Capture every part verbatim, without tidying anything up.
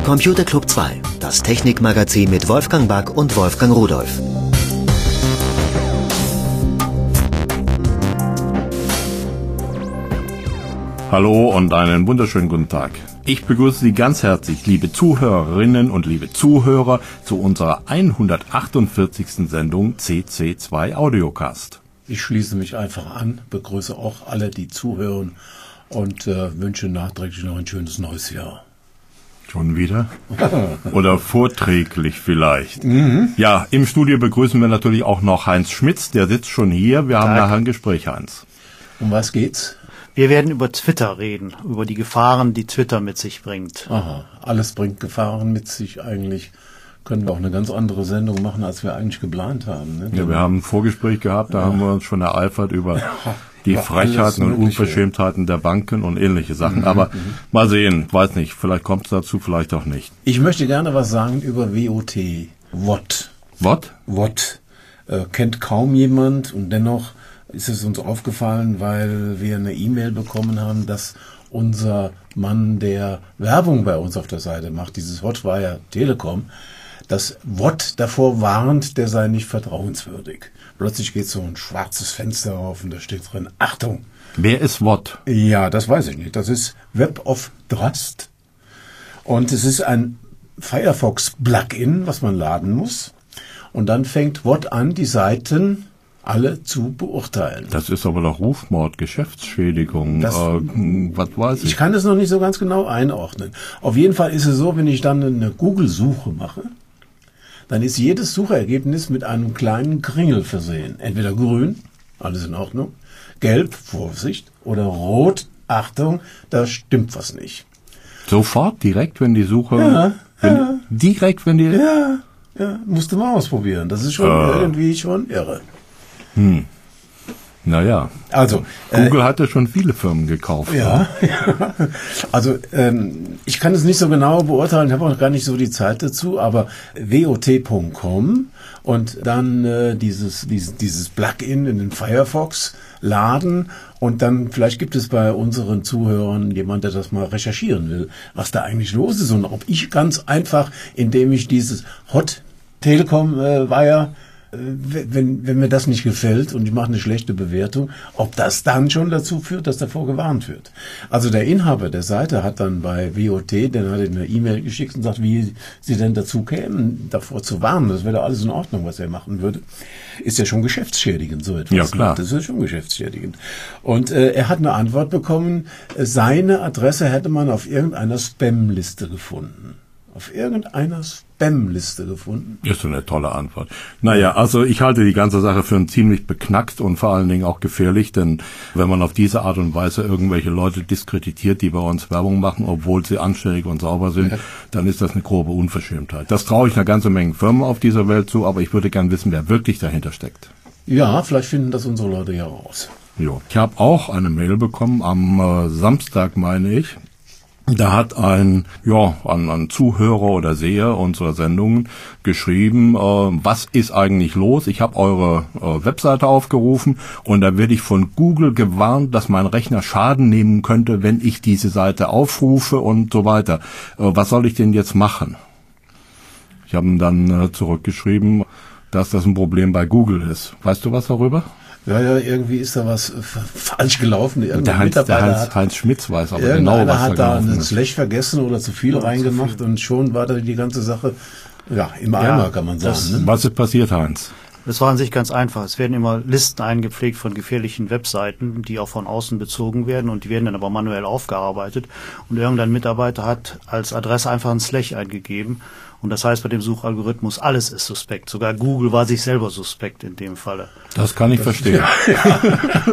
Computer Club zwei, das Technikmagazin mit Wolfgang Back und Wolfgang Rudolf. Hallo und einen wunderschönen guten Tag. Ich begrüße Sie ganz herzlich, liebe Zuhörerinnen und liebe Zuhörer, zu unserer hundertachtundvierzigsten Sendung C C zwei Audiocast. Ich schließe mich einfach an, begrüße auch alle, die zuhören und äh, wünsche nachträglich noch ein schönes neues Jahr. Schon wieder? Oder vorträglich vielleicht. Mhm. Ja, im Studio begrüßen wir natürlich auch noch Heinz Schmitz, der sitzt schon hier. Wir haben nachher ein Gespräch, Heinz. Um was geht's? Wir werden über Twitter reden, über die Gefahren, die Twitter mit sich bringt. Aha, alles bringt Gefahren mit sich eigentlich. Können wir auch eine ganz andere Sendung machen, als wir eigentlich geplant haben. Ne? Ja, wir haben ein Vorgespräch gehabt, da ja. haben wir uns schon ereifert über ja, die Frechheiten und Unverschämtheiten der Banken und ähnliche Sachen. Mhm, Aber mhm. mal sehen, weiß nicht, vielleicht kommt es dazu, vielleicht auch nicht. Ich möchte gerne was sagen über W O T. W O T. What? W O T. Äh, kennt kaum jemand und dennoch ist es uns aufgefallen, weil wir eine E-Mail bekommen haben, dass unser Mann, der Werbung bei uns auf der Seite macht, dieses Hotwire Telekom, das W O T davor warnt, der sei nicht vertrauenswürdig. Plötzlich geht so ein schwarzes Fenster auf und da steht drin, Achtung. Wer ist W O T? Ja, das weiß ich nicht. Das ist Web of Trust. Und es ist ein Firefox-Plugin, was man laden muss. Und dann fängt W O T an, die Seiten alle zu beurteilen. Das ist aber doch Rufmord, Geschäftsschädigung, das, äh, was weiß ich. Ich kann das noch nicht so ganz genau einordnen. Auf jeden Fall ist es so, wenn ich dann eine Google-Suche mache, dann ist jedes Suchergebnis mit einem kleinen Kringel versehen. Entweder grün, alles in Ordnung, gelb, Vorsicht, oder rot, Achtung, da stimmt was nicht. Sofort, direkt, wenn die Suche... Ja, wenn, ja. Direkt, wenn die... Ja, ja, musste mal ausprobieren. Das ist schon äh. irgendwie schon irre. Hm. Naja, also Google äh, hatte schon viele Firmen gekauft. Ja, ja. Also ähm, ich kann es nicht so genau beurteilen, ich habe auch gar nicht so die Zeit dazu, aber W O T Punkt com und dann äh, dieses, dieses, dieses Plugin in den Firefox laden und dann vielleicht gibt es bei unseren Zuhörern jemand, der das mal recherchieren will, was da eigentlich los ist und ob ich ganz einfach, indem ich dieses Hot Telekom äh, Wire Wenn, wenn mir das nicht gefällt und ich mache eine schlechte Bewertung, ob das dann schon dazu führt, dass davor gewarnt wird. Also der Inhaber der Seite hat dann bei W O T, dann hat er eine E-Mail geschickt und sagt, wie sie denn dazu kämen, davor zu warnen. Das wäre doch alles in Ordnung, was er machen würde. Ist ja schon geschäftsschädigend, so etwas. Ja, klar. Das ist schon geschäftsschädigend. Und äh, er hat eine Antwort bekommen, seine Adresse hätte man auf irgendeiner Spam-Liste gefunden. Auf irgendeiner Spam-Liste gefunden. Ist so eine tolle Antwort. Naja, also ich halte die ganze Sache für ziemlich beknackt und vor allen Dingen auch gefährlich, denn wenn man auf diese Art und Weise irgendwelche Leute diskreditiert, die bei uns Werbung machen, obwohl sie anständig und sauber sind, ja. dann ist das eine grobe Unverschämtheit. Das traue ich einer ganzen Menge Firmen auf dieser Welt zu, aber ich würde gern wissen, wer wirklich dahinter steckt. Ja, vielleicht finden das unsere Leute ja raus. Jo. Ich habe auch eine Mail bekommen, am äh, Samstag meine ich. Da hat ein, ja, ein, ein Zuhörer oder Seher unserer Sendungen geschrieben, äh, was ist eigentlich los? Ich habe eure äh, Webseite aufgerufen und da werde ich von Google gewarnt, dass mein Rechner Schaden nehmen könnte, wenn ich diese Seite aufrufe und so weiter. Äh, was soll ich denn jetzt machen? Ich habe ihm dann äh, zurückgeschrieben, dass das ein Problem bei Google ist. Weißt du was darüber? Ja, ja, irgendwie ist da was falsch gelaufen. Der Heinz, der Heinz, Heinz Schmitz weiß aber genau, was hat da da gelaufen einen ist. Slash vergessen oder zu viel ja, reingemacht zu viel. Und schon war da die ganze Sache ja im Eimer, ja, kann man sagen. Das, ne? Was ist passiert, Heinz? Das war an sich ganz einfach. Es werden immer Listen eingepflegt von gefährlichen Webseiten, die auch von außen bezogen werden und die werden dann aber manuell aufgearbeitet. Und irgendein Mitarbeiter hat als Adresse einfach einen Slash eingegeben. Und das heißt bei dem Suchalgorithmus, alles ist suspekt. Sogar Google war sich selber suspekt in dem Falle. Das kann ich das verstehen. Ja.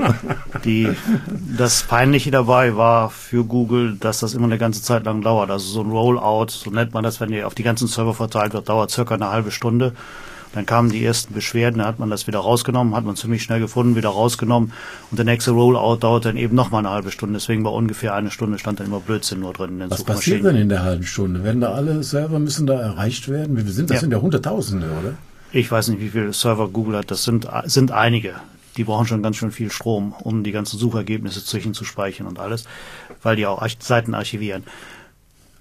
Die, das Peinliche dabei war für Google, dass das immer eine ganze Zeit lang dauert. Also so ein Rollout, so nennt man das, wenn die auf die ganzen Server verteilt wird, dauert circa eine halbe Stunde. Dann kamen die ersten Beschwerden, dann hat man das wieder rausgenommen, hat man ziemlich schnell gefunden, wieder rausgenommen. Und der nächste Rollout dauert dann eben noch mal eine halbe Stunde. Deswegen bei ungefähr eine Stunde stand dann immer Blödsinn nur drin in den Was Suchmaschinen. passiert denn in der halben Stunde? Werden da alle Server, müssen da erreicht werden? Wie viel sind das? Ja. Sind ja Hunderttausende, oder? Ich weiß nicht, wie viele Server Google hat. Das sind, sind einige. Die brauchen schon ganz schön viel Strom, um die ganzen Suchergebnisse zwischenzuspeichern und alles, weil die auch Arch- Seiten archivieren.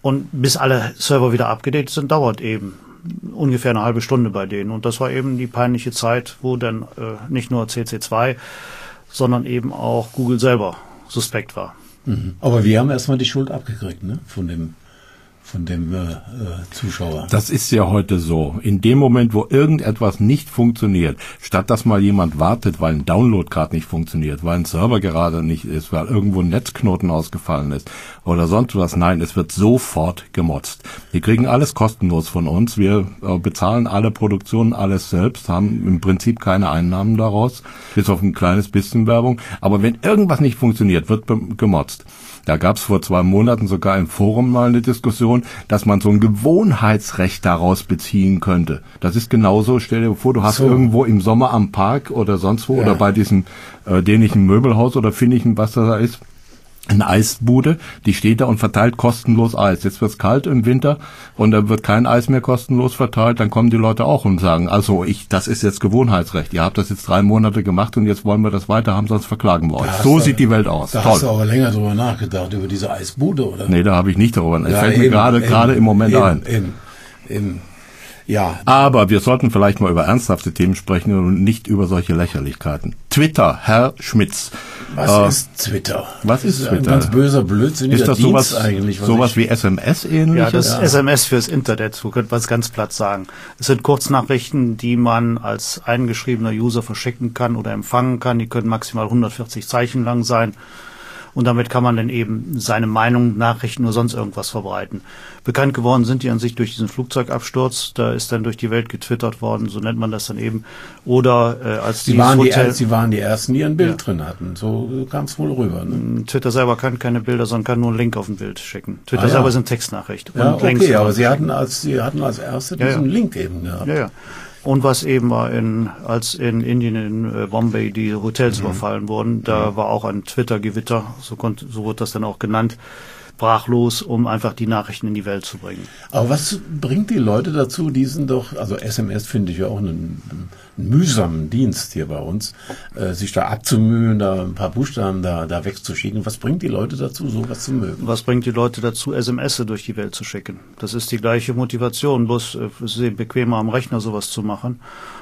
Und bis alle Server wieder abgedatet sind, dauert eben ungefähr eine halbe Stunde bei denen. Und das war eben die peinliche Zeit, wo dann äh, nicht nur C C zwei, sondern eben auch Google selber suspekt war. Mhm. Aber wir haben erstmal die Schuld abgekriegt, ne? Von dem von dem äh, äh, Zuschauer. Das ist ja heute so. In dem Moment, wo irgendetwas nicht funktioniert, statt dass mal jemand wartet, weil ein Download gerade nicht funktioniert, weil ein Server gerade nicht ist, weil irgendwo ein Netzknoten ausgefallen ist oder sonst was, nein, es wird sofort gemotzt. Die kriegen alles kostenlos von uns. Wir äh, bezahlen alle Produktionen, alles selbst, haben im Prinzip keine Einnahmen daraus, bis auf ein kleines bisschen Werbung. Aber wenn irgendwas nicht funktioniert, wird gemotzt. Da gab es vor zwei Monaten sogar im Forum mal eine Diskussion, dass man so ein Gewohnheitsrecht daraus beziehen könnte. Das ist genauso, stell dir vor, du hast so. irgendwo im Sommer am Park oder sonst wo ja. oder bei diesem äh, dänischen Möbelhaus oder finnigen, was da ist, eine Eisbude, die steht da und verteilt kostenlos Eis. Jetzt wird's kalt im Winter und da wird kein Eis mehr kostenlos verteilt, dann kommen die Leute auch und sagen, also ich, das ist jetzt Gewohnheitsrecht. Ihr habt das jetzt drei Monate gemacht und jetzt wollen wir das weiter haben, sonst verklagen wir euch. So sieht die Welt aus. Da Toll. Hast du aber länger drüber nachgedacht, über diese Eisbude, oder? Nee, da habe ich nicht darüber nachgedacht. Ja, Das fällt mir gerade gerade im Moment eben, ein. Eben, eben. Ja. Aber wir sollten vielleicht mal über ernsthafte Themen sprechen und nicht über solche Lächerlichkeiten. Twitter, Herr Schmitz. Was äh, ist Twitter? Was ist das ist Twitter? Ein ganz böser Blödsinn. Ist das Dienst sowas, eigentlich, sowas wie S M S ähnlich? Ja, das ja. S M S fürs Internet, so könnte man es ganz platt sagen. Es sind Kurznachrichten, die man als eingeschriebener User verschicken kann oder empfangen kann. Die können maximal hundertvierzig Zeichen lang sein. Und damit kann man dann eben seine Meinung, Nachrichten oder sonst irgendwas verbreiten. Bekannt geworden sind die an sich durch diesen Flugzeugabsturz. Da ist dann durch die Welt getwittert worden, so nennt man das dann eben. Oder äh, als Sie waren, Hotel, die, Sie waren die Ersten, die ein Bild ja. drin hatten. So kam es wohl rüber. Ne? Twitter selber kann keine Bilder, sondern kann nur einen Link auf ein Bild schicken. Twitter ah, ja. selber sind Textnachricht. Ja, und okay, Links aber Sie hatten, als, Sie hatten als Erste diesen ja, ja. Link eben gehabt. Ja, ja. Und was eben war, in, als in Indien, in äh, Bombay, die Hotels mhm. überfallen wurden, da mhm. war auch ein Twitter-Gewitter, so, konnte, so wurde das dann auch genannt, brach los, um einfach die Nachrichten in die Welt zu bringen. Aber was bringt die Leute dazu, diesen doch, also S M S finde ich ja auch einen, einen mühsamen Dienst hier bei uns, äh, sich da abzumühen, da ein paar Buchstaben da, da wegzuschicken. Was bringt die Leute dazu, sowas zu mögen? Was bringt die Leute dazu, S M S durch die Welt zu schicken? Das ist die gleiche Motivation, bloß äh, es ist eben bequemer am Rechner sowas zu machen.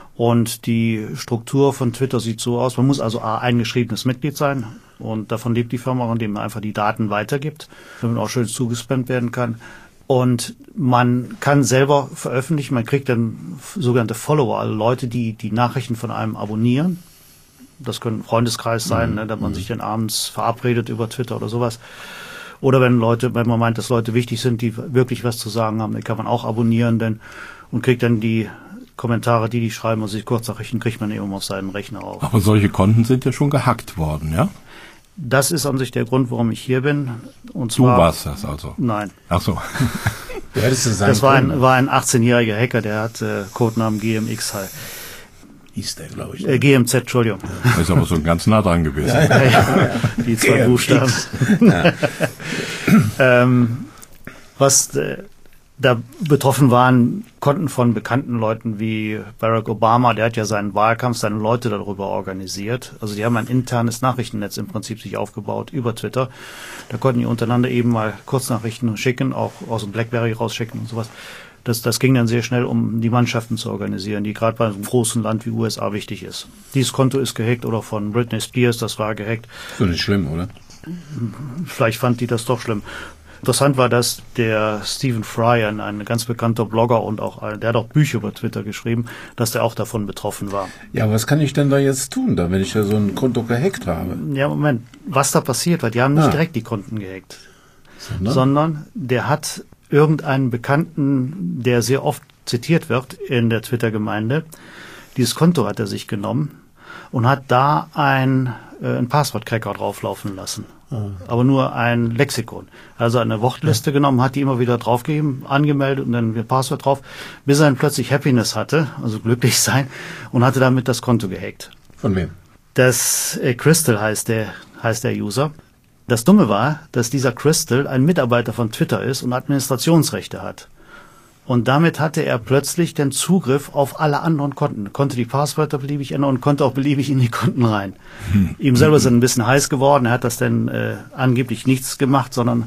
Und die Struktur von Twitter sieht so aus, man muss also ein eingeschriebenes Mitglied sein und davon lebt die Firma, indem man einfach die Daten weitergibt, damit auch schön zugespammt werden kann. Und man kann selber veröffentlichen, man kriegt dann sogenannte Follower, also Leute, die die Nachrichten von einem abonnieren. Das können Freundeskreis sein, mhm. ne, dass man sich dann abends verabredet über Twitter oder sowas. Oder wenn Leute, wenn man meint, dass Leute wichtig sind, die wirklich was zu sagen haben, dann kann man auch abonnieren denn, und kriegt dann die Kommentare, die die schreiben, also die Kurznachrichten kriegt man eben auf seinen Rechner auf. Aber solche Konten sind ja schon gehackt worden, ja? Das ist an sich der Grund, warum ich hier bin. Und zwar, du warst das also? Nein. Ach so. Das war ein, war ein achtzehnjähriger Hacker, der hat äh, Codenamen G M X halt. Hieß der, glaube ich. Äh, G M Z, Entschuldigung. Ja. Ist aber so ganz nah dran gewesen. Ja, ja, ja. Die zwei Buchstaben. Ja. ähm, was äh, da betroffen waren, Konten von bekannten Leuten wie Barack Obama, der hat ja seinen Wahlkampf, seine Leute darüber organisiert. Also die haben ein internes Nachrichtennetz im Prinzip sich aufgebaut über Twitter. Da konnten die untereinander eben mal Kurznachrichten schicken, auch aus dem BlackBerry rausschicken und sowas. Das, das ging dann sehr schnell, um die Mannschaften zu organisieren, die gerade bei einem großen Land wie U S A wichtig ist. Dieses Konto ist gehackt oder von Britney Spears, das war gehackt. So nicht schlimm, oder? Vielleicht fand die das doch schlimm. Interessant war, dass der Stephen Fry, ein, ein ganz bekannter Blogger und auch, der hat auch Bücher über Twitter geschrieben, dass der auch davon betroffen war. Ja, was kann ich denn da jetzt tun, da, wenn ich ja so ein Konto gehackt habe? Ja, Moment, was da passiert war, die haben nicht ah. direkt die Konten gehackt, sondern? sondern der hat irgendeinen Bekannten, der sehr oft zitiert wird in der Twitter-Gemeinde, dieses Konto hat er sich genommen und hat da ein, äh, ein Passwortcracker drauflaufen lassen. Aber nur ein Lexikon. Also eine Wortliste ja. genommen, hat die immer wieder draufgegeben, angemeldet und dann ein Passwort drauf, bis er dann plötzlich Happiness hatte, also glücklich sein, und hatte damit das Konto gehackt. Von wem? Das äh, Crystal heißt der, heißt der User. Das Dumme war, dass dieser Crystal ein Mitarbeiter von Twitter ist und Administrationsrechte hat. Und damit hatte er plötzlich den Zugriff auf alle anderen Konten, konnte die Passwörter beliebig ändern und konnte auch beliebig in die Konten rein. Hm. Ihm selber ist ein bisschen heiß geworden, er hat das dann äh, angeblich nichts gemacht, sondern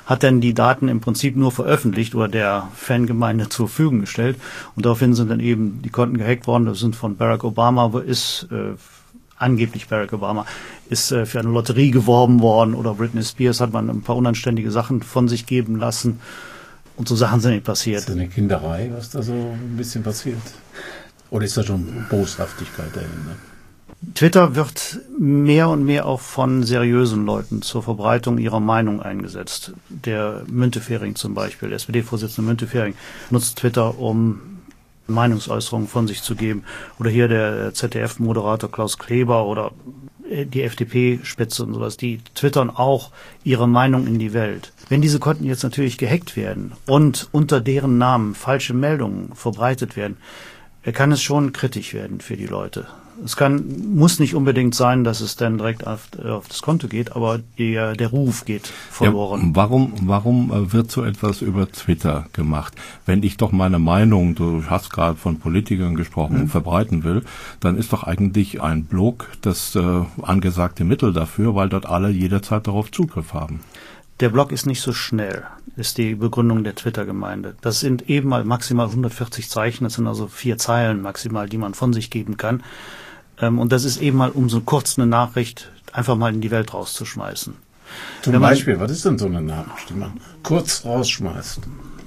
hat dann die Daten im Prinzip nur veröffentlicht oder der Fangemeinde zur Verfügung gestellt. Und daraufhin sind dann eben die Konten gehackt worden. Das sind von Barack Obama, ist äh, angeblich Barack Obama, ist äh, für eine Lotterie geworben worden, oder Britney Spears hat man ein paar unanständige Sachen von sich geben lassen. Und so Sachen sind nicht passiert. Ist das eine Kinderei, was da so ein bisschen passiert? Oder ist da schon Boshaftigkeit dahinter? Twitter wird mehr und mehr auch von seriösen Leuten zur Verbreitung ihrer Meinung eingesetzt. Der Müntefering zum Beispiel, der S P D-Vorsitzende Müntefering, nutzt Twitter, um Meinungsäußerungen von sich zu geben. Oder hier der Z D F-Moderator Klaus Kleber oder die F D P-Spitze und sowas, die twittern auch ihre Meinung in die Welt. Wenn diese Konten jetzt natürlich gehackt werden und unter deren Namen falsche Meldungen verbreitet werden, kann es schon kritisch werden für die Leute. Es kann, muss nicht unbedingt sein, dass es dann direkt auf, auf das Konto geht, aber die, der Ruf geht verloren. Ja, warum, warum wird so etwas über Twitter gemacht? Wenn ich doch meine Meinung, du hast gerade von Politikern gesprochen, mhm. verbreiten will, dann ist doch eigentlich ein Blog das äh, angesagte Mittel dafür, weil dort alle jederzeit darauf Zugriff haben. Der Blog ist nicht so schnell, ist die Begründung der Twitter-Gemeinde. Das sind eben mal maximal hundertvierzig Zeichen, das sind also vier Zeilen maximal, die man von sich geben kann. Und das ist eben mal, um so kurz eine Nachricht einfach mal in die Welt rauszuschmeißen. Zum Wenn Beispiel, man, was ist denn so eine Nachricht, die man kurz rausschmeißt?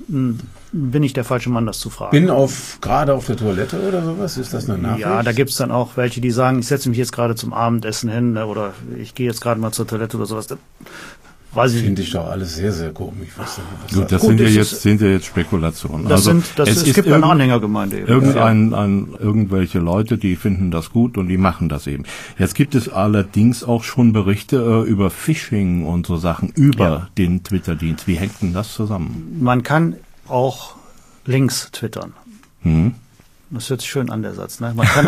Bin ich der falsche Mann, das zu fragen? Bin auf gerade auf der Toilette oder sowas? Ist das eine Nachricht? Ja, da gibt's dann auch welche, die sagen, ich setze mich jetzt gerade zum Abendessen hin, oder ich gehe jetzt gerade mal zur Toilette oder sowas. Weiß ich Finde ich doch alles sehr, sehr komisch. Was was Gut, das Gut, sind ja jetzt sind ja jetzt Spekulationen. Das also sind, das es, es ist gibt eine Anhängergemeinde eben. Irgendein, ja. ein, irgendwelche Leute, die finden das gut und die machen das eben. Jetzt gibt es allerdings auch schon Berichte äh, über Phishing und so Sachen über ja. den Twitter-Dienst. Wie hängt denn das zusammen? Man kann auch Links twittern. Hm. Das hört sich schön an, der Satz. Ne? Man kann,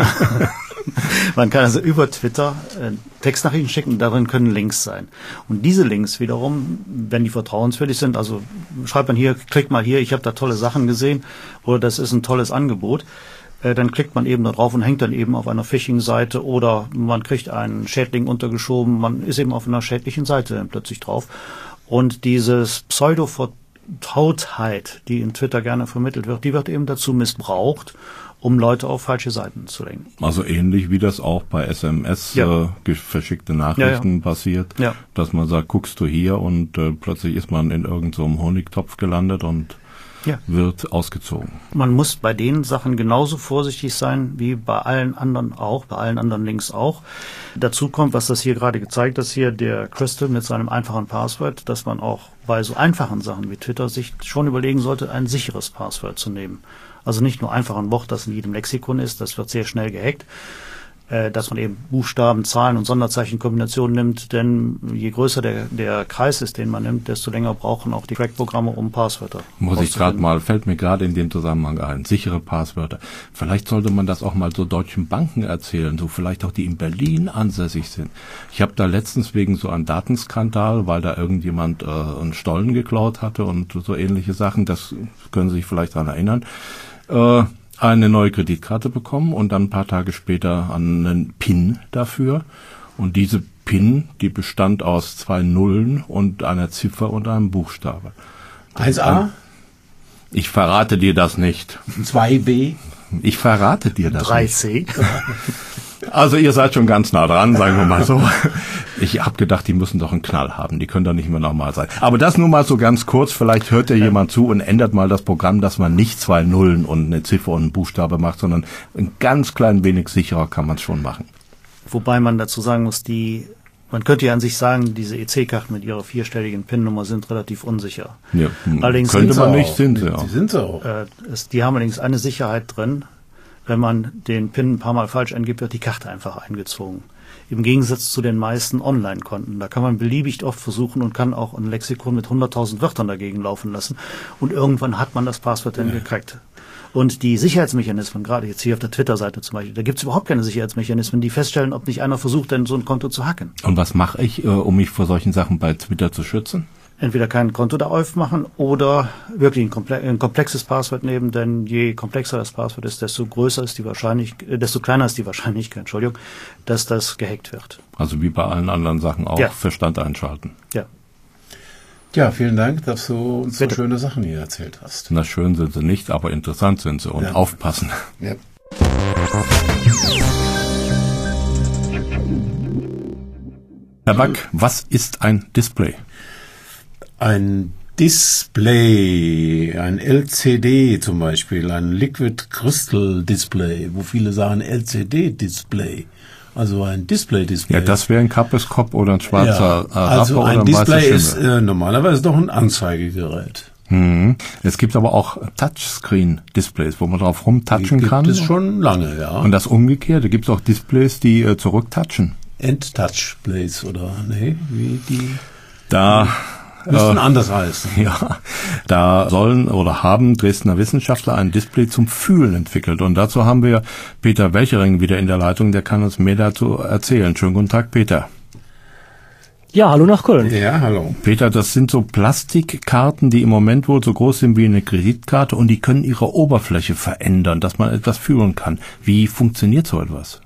man kann also über Twitter äh, Textnachrichten schicken, darin können Links sein. Und diese Links wiederum, wenn die vertrauenswürdig sind, also schreibt man hier, klickt mal hier, ich habe da tolle Sachen gesehen, oder das ist ein tolles Angebot, äh, dann klickt man eben da drauf und hängt dann eben auf einer Phishing-Seite, oder man kriegt einen Schädling untergeschoben, man ist eben auf einer schädlichen Seite dann plötzlich drauf. Und dieses Pseudo-Vertrautheit, die in Twitter gerne vermittelt wird, die wird eben dazu missbraucht, um Leute auf falsche Seiten zu lenken. Also ähnlich wie das auch bei S M S ja. äh, verschickte Nachrichten ja, ja. passiert, ja. dass man sagt, guckst du hier, und äh, plötzlich ist man in irgendeinem so Honigtopf gelandet und ja. wird ausgezogen. Man muss bei den Sachen genauso vorsichtig sein wie bei allen anderen auch, bei allen anderen Links auch. Dazu kommt, was das hier gerade gezeigt hat, hier der Crystal mit seinem einfachen Passwort, dass man auch bei so einfachen Sachen wie Twitter sich schon überlegen sollte, ein sicheres Passwort zu nehmen. Also nicht nur einfach ein Wort, das in jedem Lexikon ist, das wird sehr schnell gehackt, äh, dass man eben Buchstaben, Zahlen und Sonderzeichenkombinationen nimmt, denn je größer der, der Kreis ist, den man nimmt, desto länger brauchen auch die Crack-Programme, um Passwörter Muss ich gerade mal, fällt mir gerade in dem Zusammenhang ein, sichere Passwörter. Vielleicht sollte man das auch mal so deutschen Banken erzählen, so vielleicht auch die in Berlin ansässig sind. Ich habe da letztens wegen so einem Datenskandal, weil da irgendjemand äh, einen Stollen geklaut hatte und so ähnliche Sachen, das können Sie sich vielleicht daran erinnern, äh, eine neue Kreditkarte bekommen und dann ein paar Tage später einen PIN dafür. Und diese PIN, die bestand aus zwei Nullen und einer Ziffer und einem Buchstabe. eins a? Ich verrate dir das nicht. zwei b? Ich verrate dir das drei nicht. c? Also ihr seid schon ganz nah dran, sagen wir mal so. Ich habe gedacht, die müssen doch einen Knall haben. Die können doch nicht mehr normal sein. Aber das nur mal so ganz kurz. Vielleicht hört ja jemand zu und ändert mal das Programm, dass man nicht zwei Nullen und eine Ziffer und einen Buchstabe macht, sondern ein ganz klein wenig sicherer kann man es schon machen. Wobei man dazu sagen muss, die man könnte ja an sich sagen, diese E C-Karten mit ihrer vierstelligen PIN-Nummer sind relativ unsicher. Ja, allerdings könnte sind man sie nicht, auch. sind sie auch. Die sind sie auch. Äh, es, die haben allerdings eine Sicherheit drin. Wenn man den PIN ein paar Mal falsch eingibt, wird die Karte einfach eingezogen. Im Gegensatz zu den meisten Online-Konten. Da kann man beliebig oft versuchen und kann auch ein Lexikon mit hunderttausend Wörtern dagegen laufen lassen. Und irgendwann hat man das Passwort dann ja. gekriegt. Und die Sicherheitsmechanismen, gerade jetzt hier auf der Twitter-Seite zum Beispiel, da gibt es überhaupt keine Sicherheitsmechanismen, die feststellen, ob nicht einer versucht, denn so ein Konto zu hacken. Und was mache ich, äh, um mich vor solchen Sachen bei Twitter zu schützen? Entweder kein Konto da aufmachen oder wirklich ein, komple- ein komplexes Passwort nehmen, denn je komplexer das Passwort ist, desto größer ist die Wahrscheinlichkeit, äh, desto kleiner ist die Wahrscheinlichkeit, Entschuldigung, dass das gehackt wird. Also wie bei allen anderen Sachen auch, ja. Verstand einschalten. Ja. Ja, vielen Dank, dass du uns so schöne Sachen hier erzählt hast. Na, schön sind sie nicht, aber interessant sind sie und Ja. aufpassen. Ja. Herr Back, was ist ein Display? Ein Display, ein L C D zum Beispiel, ein Liquid Crystal Display, wo viele sagen L C D Display, also ein Display-Display. Ja, das wäre ein Kappeskopf oder ein schwarzer Ja, äh, also Rapper ein oder ein weißer Display Schimmel. ist äh, normalerweise doch ein Anzeigegerät. Mhm. Es gibt aber auch Touchscreen-Displays, wo man drauf rumtatschen Die kann. gibt es schon lange, ja. Und das Umgekehrte, gibt es auch Displays, die äh, zurücktatschen. End-Touch-Plays oder, nee, wie die Da müssten anders heißen. Ja, da sollen oder haben Dresdner Wissenschaftler ein Display zum Fühlen entwickelt. Und dazu haben wir Peter Welchering wieder in der Leitung, der kann uns mehr dazu erzählen. Schönen guten Tag, Peter. Ja, hallo nach Köln. Ja, hallo. Peter, das sind so Plastikkarten, die im Moment wohl so groß sind wie eine Kreditkarte und die können ihre Oberfläche verändern, dass man etwas fühlen kann. Wie funktioniert so etwas?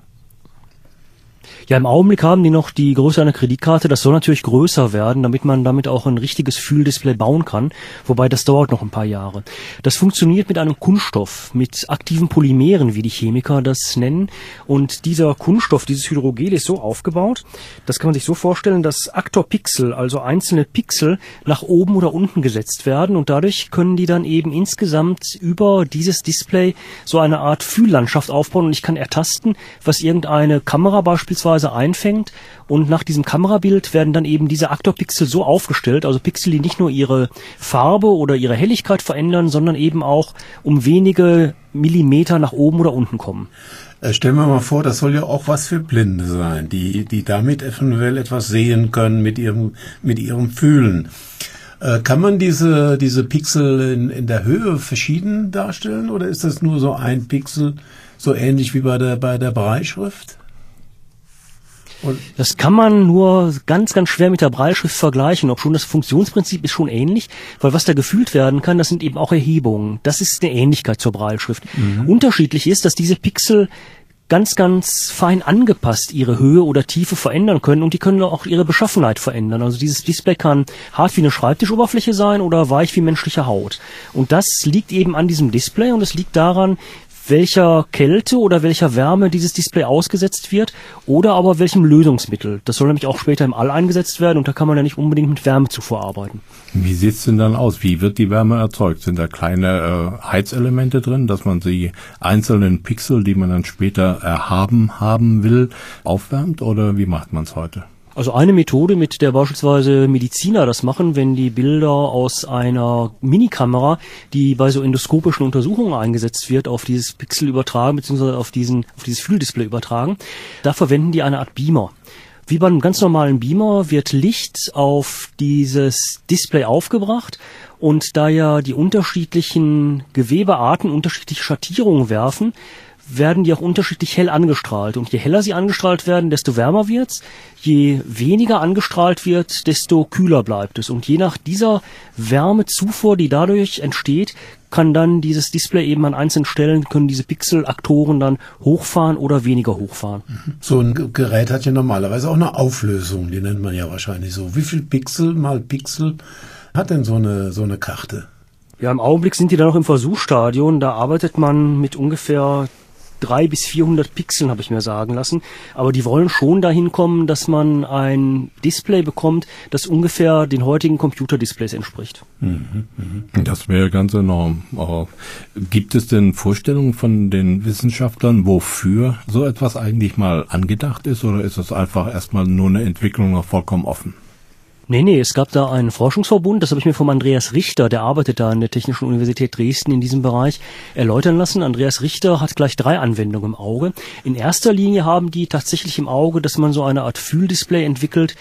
Ja, im Augenblick haben die noch die Größe einer Kreditkarte. Das soll natürlich größer werden, damit man damit auch ein richtiges Fühldisplay bauen kann. Wobei das dauert noch ein paar Jahre. Das funktioniert mit einem Kunststoff, mit aktiven Polymeren, wie die Chemiker das nennen. Und dieser Kunststoff, dieses Hydrogel, ist so aufgebaut, das kann man sich so vorstellen, dass Aktorpixel, also einzelne Pixel, nach oben oder unten gesetzt werden. Und dadurch können die dann eben insgesamt über dieses Display so eine Art Fühllandschaft aufbauen. Und ich kann ertasten, was irgendeine Kamera beispielsweise einfängt, und nach diesem Kamerabild werden dann eben diese Aktorpixel so aufgestellt, also Pixel, die nicht nur ihre Farbe oder ihre Helligkeit verändern, sondern eben auch um wenige Millimeter nach oben oder unten kommen. Äh, stellen wir mal vor, das soll ja auch was für Blinde sein, die die damit eventuell etwas sehen können mit ihrem mit ihrem Fühlen. Äh, kann man diese diese Pixel in, in der Höhe verschieden darstellen, oder ist das nur so ein Pixel, so ähnlich wie bei der bei der Brailleschrift? Und Das kann man nur ganz, ganz schwer mit der Brailleschrift vergleichen, obschon das Funktionsprinzip ist schon ähnlich, weil was da gefühlt werden kann, das sind eben auch Erhebungen. Das ist eine Ähnlichkeit zur Brailleschrift. Mhm. Unterschiedlich ist, dass diese Pixel ganz, ganz fein angepasst ihre Höhe oder Tiefe verändern können, und die können auch ihre Beschaffenheit verändern. Also dieses Display kann hart wie eine Schreibtischoberfläche sein oder weich wie menschliche Haut. Und das liegt eben an diesem Display, und es liegt daran, welcher Kälte oder welcher Wärme dieses Display ausgesetzt wird, oder aber welchem Lösungsmittel. Das soll nämlich auch später im All eingesetzt werden, und da kann man ja nicht unbedingt mit Wärmezufuhr arbeiten. Wie sieht's denn dann aus? Wie wird die Wärme erzeugt? Sind da kleine äh, Heizelemente drin, dass man die einzelnen Pixel, die man dann später erhaben haben will, aufwärmt, oder wie macht man's heute? Also eine Methode, mit der beispielsweise Mediziner das machen, wenn die Bilder aus einer Minikamera, die bei so endoskopischen Untersuchungen eingesetzt wird, auf dieses Pixel übertragen, beziehungsweise auf diesen, auf dieses Fühldisplay übertragen, da verwenden die eine Art Beamer. Wie bei einem ganz normalen Beamer wird Licht auf dieses Display aufgebracht, und da ja die unterschiedlichen Gewebearten unterschiedliche Schattierungen werfen, werden die auch unterschiedlich hell angestrahlt. Und je heller sie angestrahlt werden, desto wärmer wird's. Je weniger angestrahlt wird, desto kühler bleibt es. Und je nach dieser Wärmezufuhr, die dadurch entsteht, kann dann dieses Display eben an einzelnen Stellen, können diese Pixelaktoren dann hochfahren oder weniger hochfahren. so ein Gerät hat ja normalerweise auch eine Auflösung, die nennt man ja wahrscheinlich so. Wie viel Pixel mal Pixel hat denn so eine so eine Karte? Ja, im Augenblick sind die da noch im Versuchsstadion. Da arbeitet man mit ungefähr drei bis vierhundert Pixeln, habe ich mir sagen lassen. Aber die wollen schon dahin kommen, dass man ein Display bekommt, das ungefähr den heutigen Computerdisplays entspricht. Mhm, mh. Das wäre ganz enorm. Aber gibt es denn Vorstellungen von den Wissenschaftlern, wofür so etwas eigentlich mal angedacht ist, oder ist es einfach erstmal nur eine Entwicklung noch vollkommen offen? Nee, nee, es gab da einen Forschungsverbund, das habe ich mir vom Andreas Richter, der arbeitet da an der Technischen Universität Dresden in diesem Bereich, erläutern lassen. Andreas Richter hat gleich drei Anwendungen im Auge. In erster Linie haben die tatsächlich im Auge, dass man so eine Art Fühldisplay entwickelt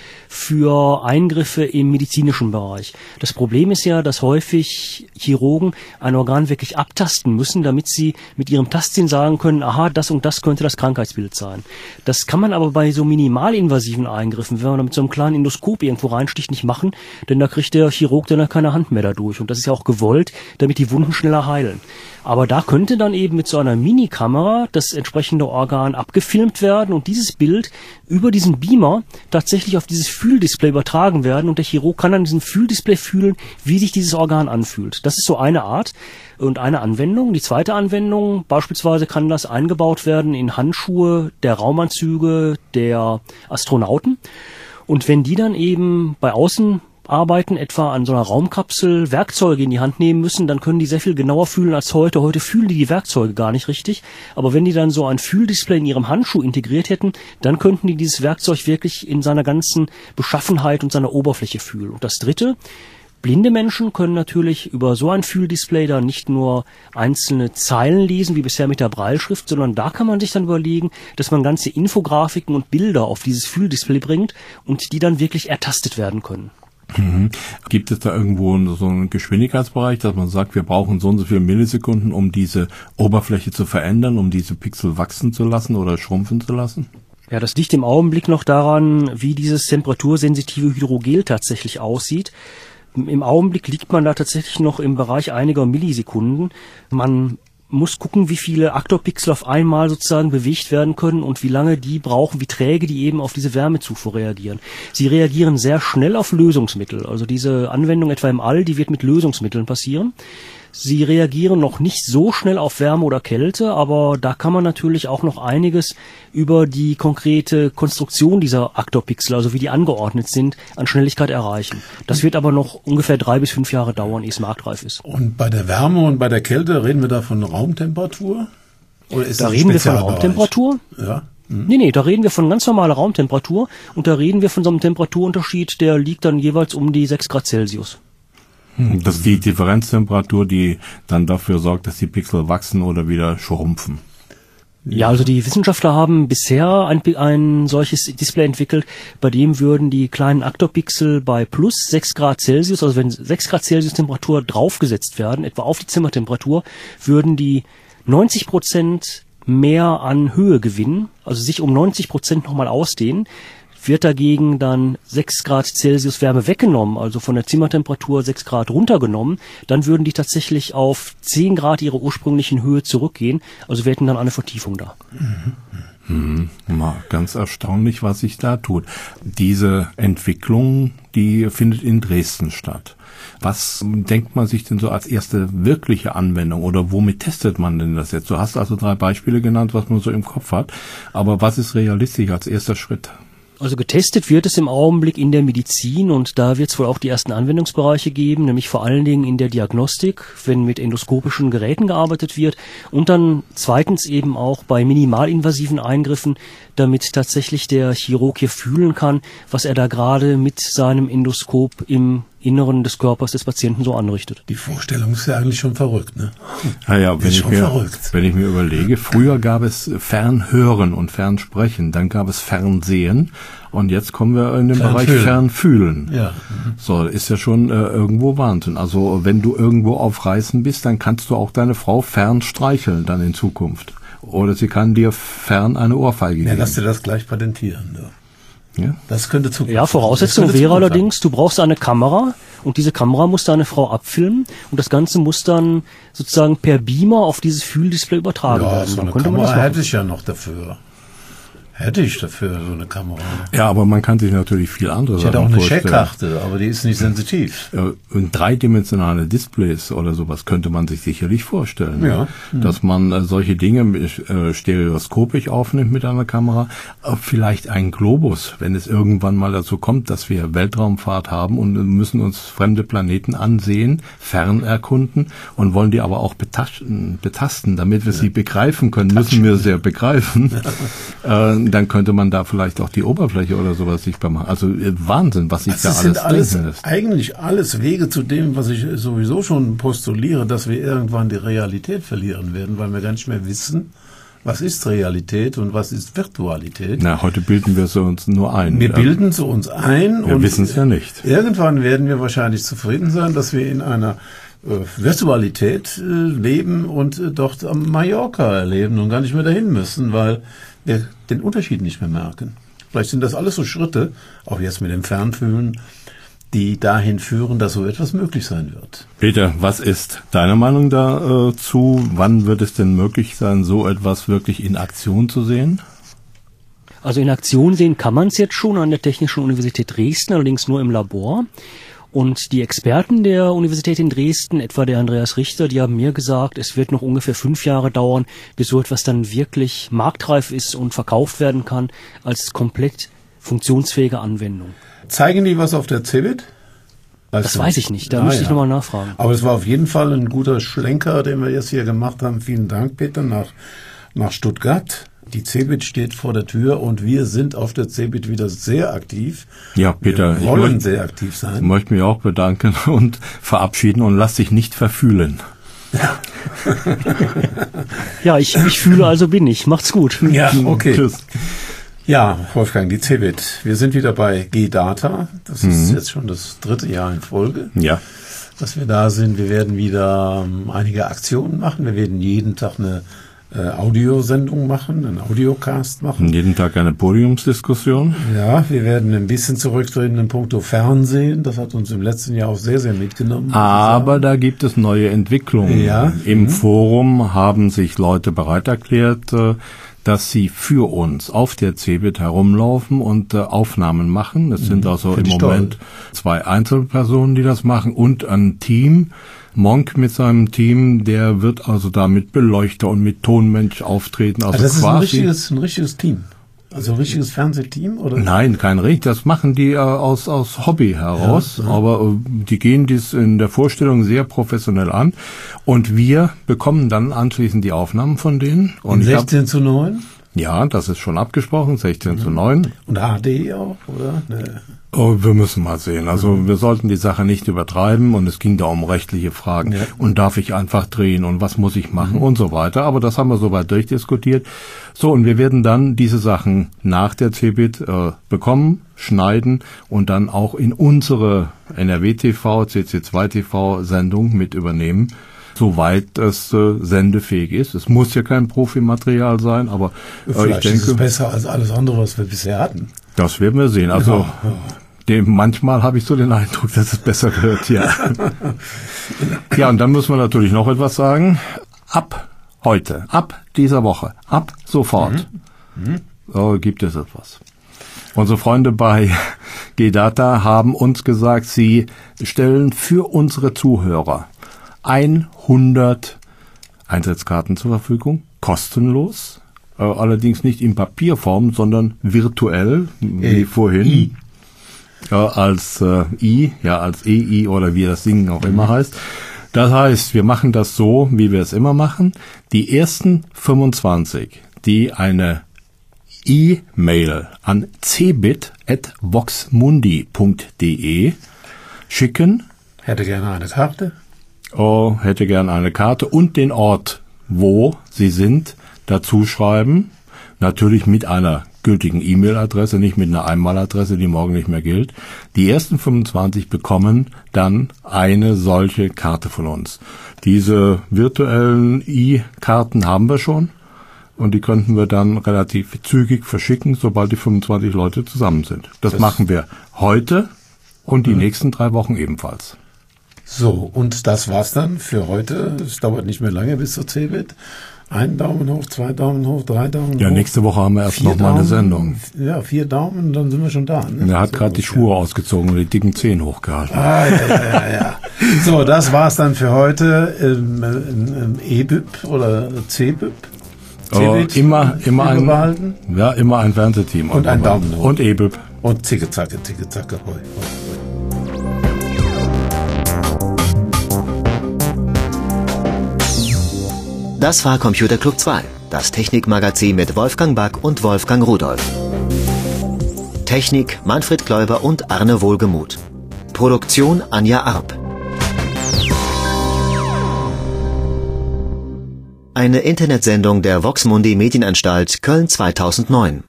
für Eingriffe im medizinischen Bereich. Das Problem ist ja, dass häufig Chirurgen ein Organ wirklich abtasten müssen, damit sie mit ihrem Tastsinn sagen können, aha, das und das könnte das Krankheitsbild sein. Das kann man aber bei so minimalinvasiven Eingriffen, wenn man mit so einem kleinen Endoskop irgendwo reinsteht, schlicht nicht machen, denn da kriegt der Chirurg dann keine Hand mehr dadurch. Und das ist ja auch gewollt, damit die Wunden schneller heilen. Aber da könnte dann eben mit so einer Minikamera das entsprechende Organ abgefilmt werden und dieses Bild über diesen Beamer tatsächlich auf dieses Fühldisplay übertragen werden und der Chirurg kann an diesem Fühldisplay fühlen, wie sich dieses Organ anfühlt. Das ist so eine Art und eine Anwendung. Die zweite Anwendung, beispielsweise kann das eingebaut werden in Handschuhe der Raumanzüge der Astronauten. Und wenn die dann eben bei Außenarbeiten etwa an so einer Raumkapsel Werkzeuge in die Hand nehmen müssen, dann können die sehr viel genauer fühlen als heute. Heute fühlen die die Werkzeuge gar nicht richtig. Aber wenn die dann so ein Fühldisplay in ihrem Handschuh integriert hätten, dann könnten die dieses Werkzeug wirklich in seiner ganzen Beschaffenheit und seiner Oberfläche fühlen. Und das Dritte, blinde Menschen können natürlich über so ein Fühldisplay dann nicht nur einzelne Zeilen lesen, wie bisher mit der Brailleschrift, sondern da kann man sich dann überlegen, dass man ganze Infografiken und Bilder auf dieses Fühldisplay bringt und die dann wirklich ertastet werden können. Mhm. Gibt es da irgendwo so einen Geschwindigkeitsbereich, dass man sagt, wir brauchen so und so viele Millisekunden, um diese Oberfläche zu verändern, um diese Pixel wachsen zu lassen oder schrumpfen zu lassen? Ja, das liegt im Augenblick noch daran, wie dieses temperatursensitive Hydrogel tatsächlich aussieht. Im Augenblick liegt man da tatsächlich noch im Bereich einiger Millisekunden. Man muss gucken, wie viele Aktopixel auf einmal sozusagen bewegt werden können und wie lange die brauchen, wie träge die eben auf diese Wärmezufuhr reagieren. Sie reagieren sehr schnell auf Lösungsmittel. Also diese Anwendung etwa im All, die wird mit Lösungsmitteln passieren. Sie reagieren noch nicht so schnell auf Wärme oder Kälte, aber da kann man natürlich auch noch einiges über die konkrete Konstruktion dieser Aktopixel, also wie die angeordnet sind, an Schnelligkeit erreichen. Das wird aber noch ungefähr drei bis fünf Jahre dauern, ehe es marktreif ist. Und bei der Wärme und bei der Kälte reden wir da von Raumtemperatur? Oder ist da das reden wir von Raumtemperatur. Ja. Hm. Nee, nee, da reden wir von ganz normaler Raumtemperatur und da reden wir von so einem Temperaturunterschied, der liegt dann jeweils um die sechs Grad Celsius. Das ist die Differenztemperatur, die dann dafür sorgt, dass die Pixel wachsen oder wieder schrumpfen. Ja, also die Wissenschaftler haben bisher ein, ein solches Display entwickelt, bei dem würden die kleinen Aktopixel bei plus sechs Grad Celsius, also wenn sechs Grad Celsius Temperatur draufgesetzt werden, etwa auf die Zimmertemperatur, würden die neunzig Prozent mehr an Höhe gewinnen, also sich um neunzig Prozent nochmal ausdehnen. Wird dagegen dann sechs Grad Celsius Wärme weggenommen, also von der Zimmertemperatur sechs Grad runtergenommen, dann würden die tatsächlich auf zehn Grad ihrer ursprünglichen Höhe zurückgehen, also wir hätten dann eine Vertiefung da. Mhm. Mal ganz erstaunlich, was sich da tut. Diese Entwicklung, die findet in Dresden statt. Was denkt man sich denn so als erste wirkliche Anwendung oder womit testet man denn das jetzt? Du hast also drei Beispiele genannt, was man so im Kopf hat, aber was ist realistisch als erster Schritt? Also getestet wird es im Augenblick in der Medizin und da wird es wohl auch die ersten Anwendungsbereiche geben, nämlich vor allen Dingen in der Diagnostik, wenn mit endoskopischen Geräten gearbeitet wird und dann zweitens eben auch bei minimalinvasiven Eingriffen, damit tatsächlich der Chirurg hier fühlen kann, was er da gerade mit seinem Endoskop im Inneren des Körpers des Patienten so anrichtet. Die Vorstellung ist ja eigentlich schon verrückt, ne? Ja, ja, wenn ich mir, verrückt. wenn ich mir überlege, früher gab es Fernhören und Fernsprechen, dann gab es Fernsehen und jetzt kommen wir in den Fernfühlen. Bereich Fernfühlen. Ja. So, ist ja schon äh, irgendwo Wahnsinn. Also, wenn du irgendwo auf Reisen bist, dann kannst du auch deine Frau fern streicheln dann in Zukunft. Oder sie kann dir fern eine Ohrfeige Ja, geben. lass dir das gleich patentieren. Ja. Ja? Das könnte Zukunft Ja, Voraussetzung das könnte wäre Zukunft allerdings, du brauchst eine Kamera und diese Kamera muss deine Frau abfilmen und das Ganze muss dann sozusagen per Beamer auf dieses Fühldisplay übertragen Ja, werden. so Dann eine könnte man das Kamera machen. hätte ich ja noch dafür. Hätte ich dafür so eine Kamera. Ja, aber man kann sich natürlich viel andere Ich Sachen hätte auch eine vorstellen. Checkkarte, aber die ist nicht sensitiv. Äh, Und dreidimensionale Displays oder sowas könnte man sich sicherlich vorstellen. Ja. Dass man äh, solche Dinge äh, stereoskopisch aufnimmt mit einer Kamera. Äh, vielleicht ein Globus, wenn es irgendwann mal dazu kommt, dass wir Weltraumfahrt haben und müssen uns fremde Planeten ansehen, fern erkunden und wollen die aber auch betasten, betasten damit wir ja. sie begreifen können, müssen wir sie ja begreifen. äh, dann könnte man da vielleicht auch die Oberfläche oder sowas sichtbar machen. Also äh, Wahnsinn, was sich Das da sind alles alles denken lässt. eigentlich alles Wege zu dem, was ich sowieso schon postuliere, dass wir irgendwann die Realität verlieren werden, weil wir gar nicht mehr wissen, was ist Realität und was ist Virtualität. Na, heute bilden wir es uns nur ein. Wir Ja. bilden zu uns ein Wir und wissen es ja nicht. irgendwann werden wir wahrscheinlich zufrieden sein, dass wir in einer äh, Virtualität äh, leben und äh, dort am Mallorca erleben und gar nicht mehr dahin müssen, weil wir den Unterschied nicht mehr merken. Vielleicht sind das alles so Schritte, auch jetzt mit dem Fernfühlen, die dahin führen, dass so etwas möglich sein wird. Peter, was ist deine Meinung dazu? Wann wird es denn möglich sein, so etwas wirklich in Aktion zu sehen? Also in Aktion sehen kann man es jetzt schon an der Technischen Universität Dresden, allerdings nur im Labor. Und die Experten der Universität in Dresden, etwa der Andreas Richter, die haben mir gesagt, es wird noch ungefähr fünf Jahre dauern, bis so etwas dann wirklich marktreif ist und verkauft werden kann als komplett funktionsfähige Anwendung. Zeigen die was auf der CeBIT? Weißt das du? weiß ich nicht, da ah, müsste ja. ich nochmal nachfragen. Aber es war auf jeden Fall ein guter Schlenker, den wir jetzt hier gemacht haben. Vielen Dank, Peter, nach, nach Stuttgart. Die CeBIT steht vor der Tür und wir sind auf der CeBIT wieder sehr aktiv. Ja, Peter, wir wollen ich möchte, sehr aktiv sein. Ich möchte mich auch bedanken und verabschieden und lass dich nicht verfühlen. Ja, ja ich, ich fühle, also bin ich. Macht's gut. ja okay. Tschüss. Ja, Wolfgang, die CeBIT. Wir sind wieder bei G-Data. Das mhm. ist jetzt schon das dritte Jahr in Folge, ja. dass wir da sind. Wir werden wieder ähm, einige Aktionen machen. Wir werden jeden Tag eine äh, Audiosendung machen, einen Audiocast machen. Und jeden Tag eine Podiumsdiskussion. Ja, wir werden ein bisschen zurücktreten in puncto Fernsehen. Das hat uns im letzten Jahr auch sehr, sehr mitgenommen. Aber da gibt es neue Entwicklungen. Ja. Im Mhm. Forum haben sich Leute bereit erklärt, äh, dass sie für uns auf der CeBIT herumlaufen und äh, Aufnahmen machen. Es sind also im Moment toll. zwei Einzelpersonen, die das machen und ein Team. Monk mit seinem Team, der wird also da mit Beleuchter und mit Tonmensch auftreten. Also, also das quasi ist ein richtiges, ein richtiges Team. Also ein richtiges Fernsehteam, oder? Nein, kein richtig. Das machen die äh, aus aus Hobby heraus. Ja, ja. Aber äh, die gehen dies in der Vorstellung sehr professionell an. Und wir bekommen dann anschließend die Aufnahmen von denen. Und in sechzehn zu neun? Ja, das ist schon abgesprochen, sechzehn mhm. zu neun. Und H D auch, oder? Nee. Oh, wir müssen mal sehen. Also mhm. wir sollten die Sache nicht übertreiben und es ging da um rechtliche Fragen. Ja. Und darf ich einfach drehen und was muss ich machen mhm. und so weiter. Aber das haben wir soweit durchdiskutiert. So, und wir werden dann diese Sachen nach der CeBIT äh, bekommen, schneiden und dann auch in unsere N R W T V, C C zwei T V Sendung mit übernehmen, soweit es äh, sendefähig ist. Es muss ja kein Profimaterial sein, aber äh, Vielleicht ich denke, ist es besser als alles andere, was wir bisher hatten. Das werden wir sehen. Also ja, ja. Dem, manchmal habe ich so den Eindruck, dass es besser wird, ja. Ja, und dann müssen wir natürlich noch etwas sagen. Ab heute, ab dieser Woche, ab sofort mhm. Mhm. Äh, gibt es etwas. Unsere Freunde bei G-Data haben uns gesagt, sie stellen für unsere Zuhörer hundert Eintrittskarten zur Verfügung, kostenlos, äh, allerdings nicht in Papierform, sondern virtuell, wie e vorhin, I. Äh, als äh, I, ja als E I oder wie das Ding auch immer heißt. Das heißt, wir machen das so, wie wir es immer machen. Die ersten fünfundzwanzig, die eine E-Mail an cebit at voxmundi punkt de schicken. Hätte gerne eine Karte. Oh, hätte gerne eine Karte und den Ort, wo sie sind, dazu schreiben. Natürlich mit einer gültigen E-Mail-Adresse, nicht mit einer Einmaladresse, die morgen nicht mehr gilt. Die ersten fünfundzwanzig bekommen dann eine solche Karte von uns. Diese virtuellen E-Karten haben wir schon. Und die könnten wir dann relativ zügig verschicken, sobald die fünfundzwanzig Leute zusammen sind. Das, das machen wir heute und die mhm. nächsten drei Wochen ebenfalls. So, und das war's dann für heute. Es dauert nicht mehr lange bis zur CeBIT. Ein Daumen hoch, zwei Daumen hoch, drei Daumen hoch. Ja, nächste Woche haben wir erst noch mal eine Sendung. Ja, vier Daumen, dann sind wir schon da. Ne? Er hat gerade die Schuhe ausgezogen und die dicken Zehen hochgehalten. Ah, ja, ja, ja, ja. So, das war's dann für heute. Ähm, ähm, E B I P oder CeBIT. Oh, immer, immer ein, behalten. Ja, immer ein Fernsehteam. Und ein Daumen hoch. Und E B I P. Und zicke, zacke, zicke, zacke, hoi, hoi. Das war Computer Club zwei, das Technikmagazin mit Wolfgang Back und Wolfgang Rudolph. Technik Manfred Kläuber und Arne Wohlgemuth. Produktion Anja Arp. Eine Internetsendung der Voxmundi Medienanstalt Köln zweitausendneun.